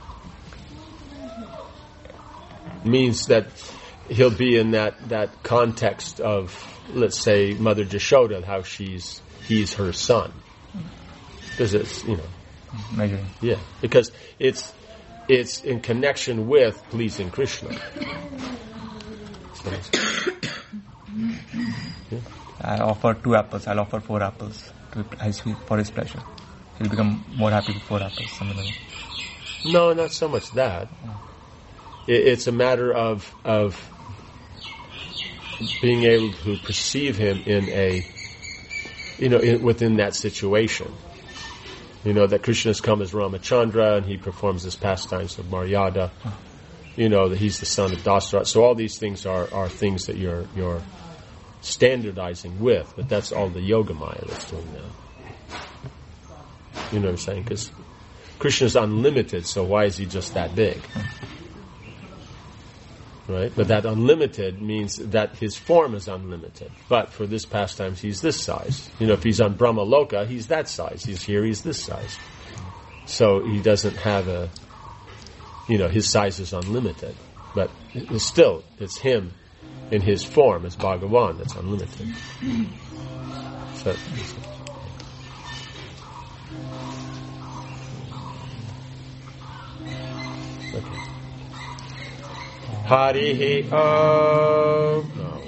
it? Means that he'll be in that, that context of, let's say, Mother Jashoda, how she's he's her son. Because it's, you know, measuring. Yeah, because it's it's in connection with pleasing Krishna. So, yeah. I'll offer two apples, I'll offer four apples to his, for his pleasure. He'll become more happy with four apples. Similarly. No, not so much that. It, it's a matter of of being able to perceive him in a, you know, in, within that situation. You know, that Krishna has come as Ramachandra and he performs his pastimes of Maryada. You know, that he's the son of Dasarath. So all these things are, are things that you're you're standardizing with, but that's all the Yoga Maya that's doing now. You know what I'm saying? Because Krishna's unlimited, so why is he just that big? Right? But that unlimited means that his form is unlimited. But for this pastime, he's this size. You know, if he's on Brahma Loka, he's that size. He's here, he's this size. So he doesn't have a, you know, his size is unlimited. But it's still, it's him in his form as Bhagavan that's unlimited. So, okay. Hare Om.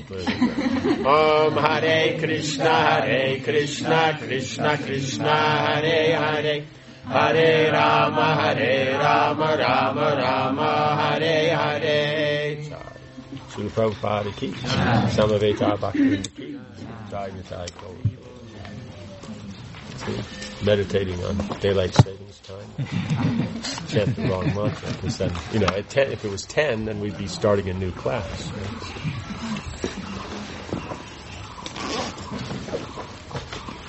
Om Hare Krishna, Hare Krishna, Krishna Krishna, Hare Hare. Hare Rama, Hare Rama, Rama Rama, Hare Hare. Srila Prabhupada ki, Samaveta Bhakti ki, Jai Jai Gaur. meditating on daylight savings time. Chant the wrong mantra, because then, you know, at ten, if it was ten, then we'd be starting a new class. Right?